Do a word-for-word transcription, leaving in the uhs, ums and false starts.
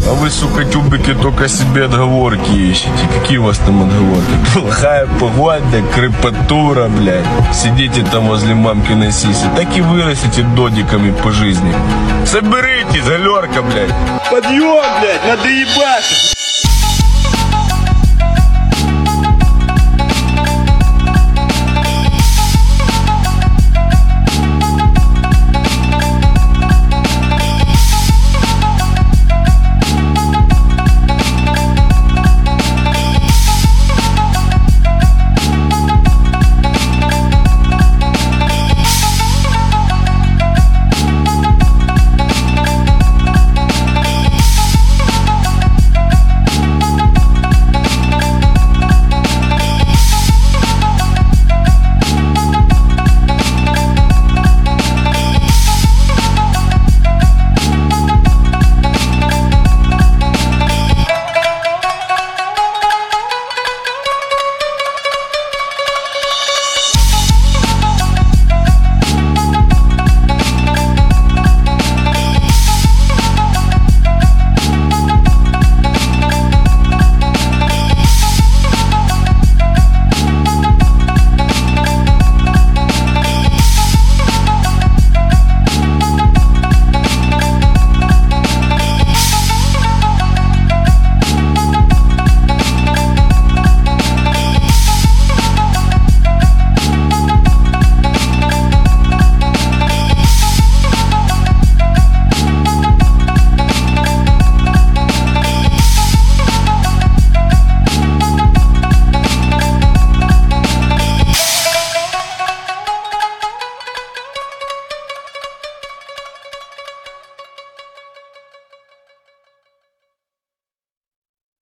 А вы, сука, тюбики, только себе отговорки ищете. Какие у вас там отговорки? Плохая погода, крепатура, блядь. Сидите там возле мамкиной сиси. Так и вырастите додиками по жизни. Соберитесь, галерка, блядь. Подъем, блядь, надо ебать.